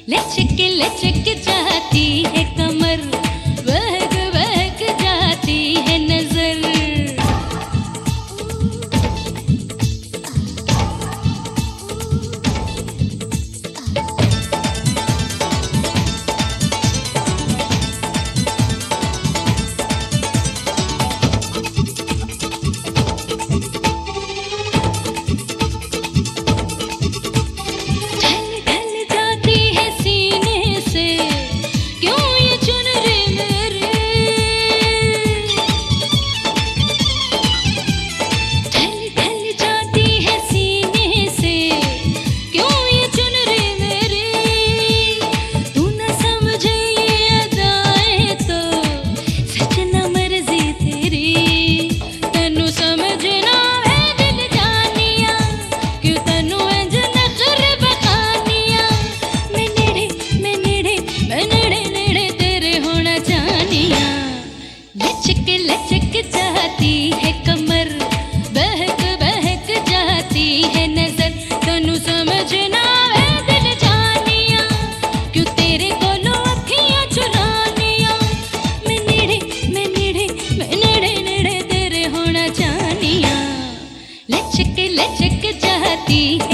लचक जाती है कमर, बहक बहक जाती है नजर। लचक जाती है कमर, बहक बहक जाती है नजर। तनु समझना है दिल जानिया, क्यों तेरे कोलों अखियां चुरानिया। मैं नेड़े मैं नेड़े मैं नेड़े नेड़े तेरे होना चाहनिया। लचक जाती है